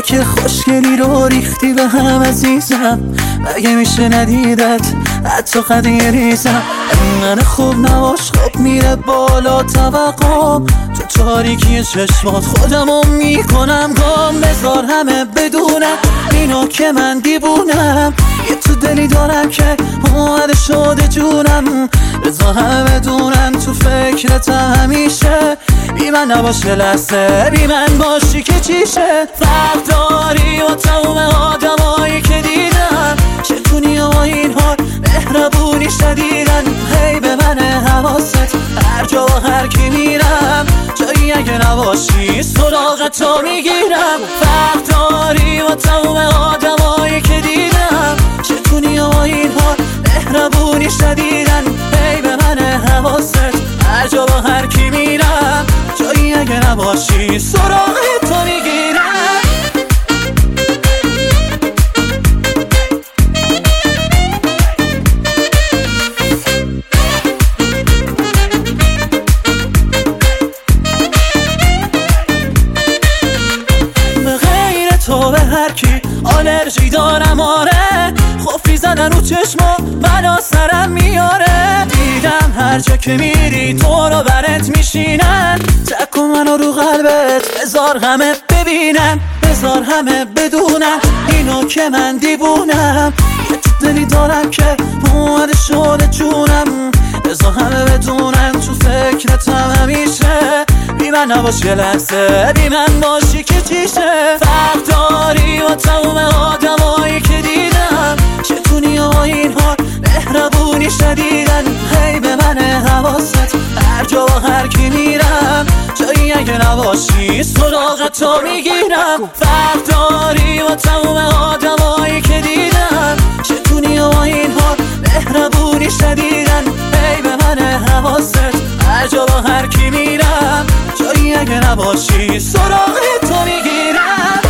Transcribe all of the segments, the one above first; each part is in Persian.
که خوشگلی رو ریختی به هم عزیزم، مگه میشه ندیدت حتی قدی ریزم. من خوب نباش خب میره بالا توقعم، تو تاریکی چشمات خودمو میکنم گم. بذار همه بدونم اینو که من دیوونم، یه تو دلی دارم که اومده شده جونم. بذار همه بدونم تو فکرتم همیشه، بی من نباشه لحظه، بی من باشی که چیشه. فرق داری با تموم آدمایی که دیدم، چتونی و این حال مهربونی شدیدن. هی به من حواست هر جا و هر کی میرم، جایی اگه نباشی سراغ تو میگیرم. فرق داری با تموم آدمایی که دیدم، چتونی و این حال مهربونی شدیدن. هی به من حواست هر جا و هر کی میرم، جایی اگه نباشی سراغ تو میگیرم. تو به هر کی آلرژی دارم آره، خوفی زدن رو چشما منو سرم میاره. دیدم هر جا که میری تو رو برت میشینن، تکن منو رو قلبت بذار همه ببینن. بذار همه بدونن اینو که من دیوونم، یه تو دلی دارم که اومده شده جونم. بذار همه بدونن تو فکرتم همیشه، بی من نباش یه لحظه، بی من باشی که چیشه. فرق داری با تموم آدمایی که دیدم، چتونی و این حال مهربونی شدیدن. هی به من حواست هر جا و هر کی میرم، جایی اگه نباشی سراغ تو میگیرم. فرق داری با تموم آدمایی که دیدم، چتونی و این حال مهربونی شدیدن. هی به من حواست هر جا و هر کی میرم، جایی اگه نباشی سراغ تو میگیرم.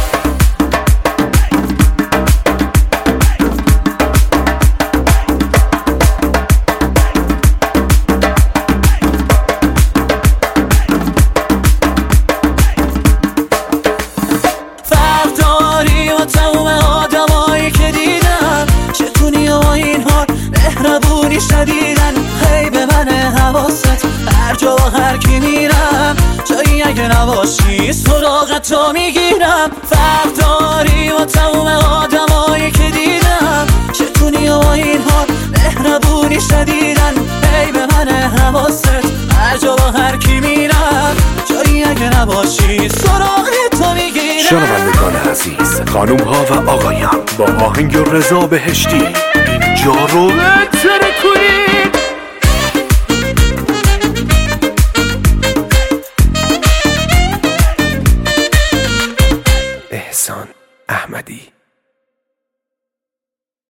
فرق داری با تموم آدمایی که دیدم، چتونی و این حال مهربونی شدیدن. هی به من حواست هر جا و هر کی میرم، جایی اگه نباشی سراغ تو میگیرم. فرق داری با تموم آدمایی که دیدم، چتونی و این حال مهربونی شدیدن. هی به من حواست هر جا و هر کی میرم، جایی اگه نباشی سراغ تو میگیرم. شنوندگان عزیز، خانوم ها و آقایان، با آهنگ رضا بهشتی اینجا رو